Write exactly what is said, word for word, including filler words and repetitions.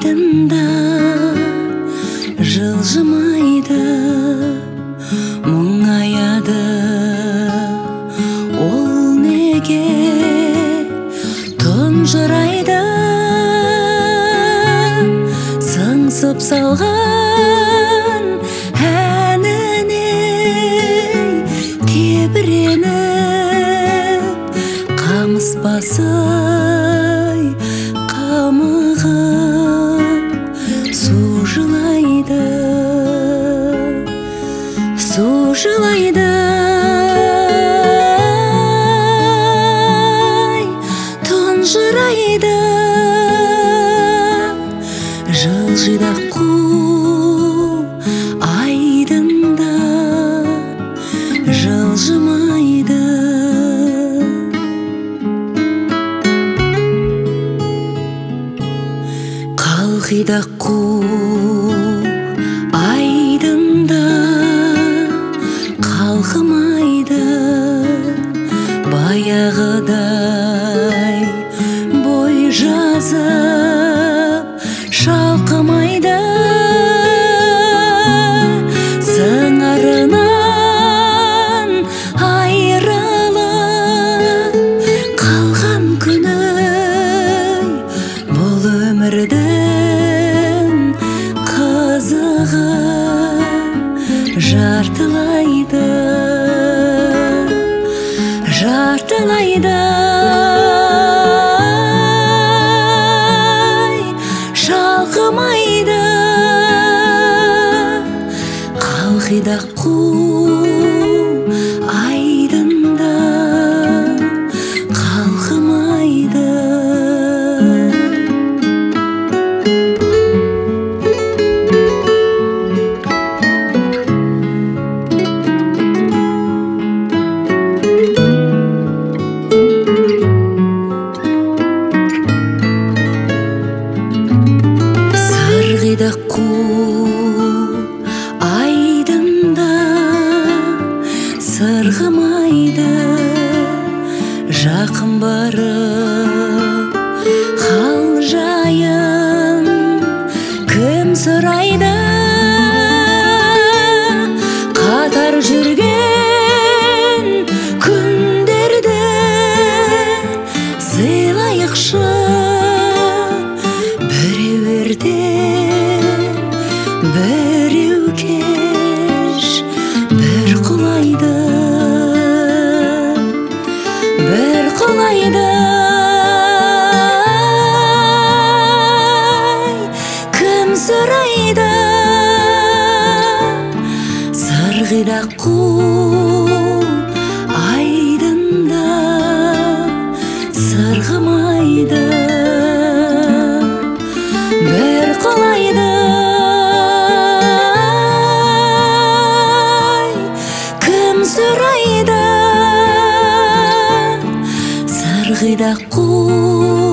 айдында жылжымайды, мұңаяды. Ол неге тұнжырайды? Сыңсып салған әніне тебіреніп, қамыспасай қамығып су жылайды, су жылайды. Тұнжырайды, жылжиды қу айдында, жылжымайды. Қалқиды қу айдында, қалқымайды. Баяғыдай бой жазып шалқымайды. Сыңарынан айырылып қалған күні бұл өмірдің қызығы жартылайды, жартылайды. Шалқымайды, қалқиды қу айдында, қалқымайды. Сырғиды қу айдында, сырғымайды. Жақын барып хал жайын кім сұрайды? Қатар жүрген күндерді сыйлайықшы, біреу ерте, біреу кеш, бір құлайды, бір құлайды. Кім сұрайды? Сырғиды қу айдында, сырғымайды, бір құлайды. Кім сұрайды? Сырғиды қу